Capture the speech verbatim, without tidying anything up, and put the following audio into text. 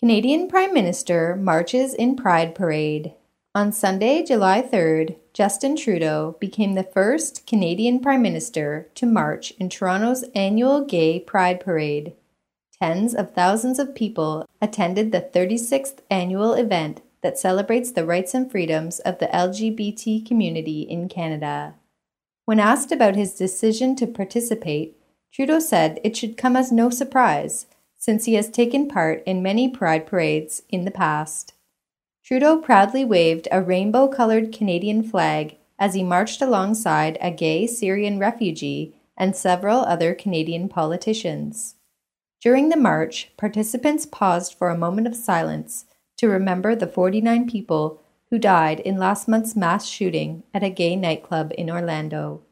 Canadian Prime Minister marches in Pride Parade. On Sunday, July third, Justin Trudeau became the first Canadian Prime Minister to march in Toronto's annual Gay Pride Parade. Tens of thousands of people attended the thirty-sixth annual event that celebrates the rights and freedoms of the L G B T community in Canada. When asked about his decision to participate, Trudeau said it should come as no surprise, since he has taken part in many pride parades in the past. Trudeau proudly waved a rainbow-colored Canadian flag as he marched alongside a gay Syrian refugee and several other Canadian politicians. During the march, participants paused for a moment of silence to remember the forty-nine people who died in last month's mass shooting at a gay nightclub in Orlando.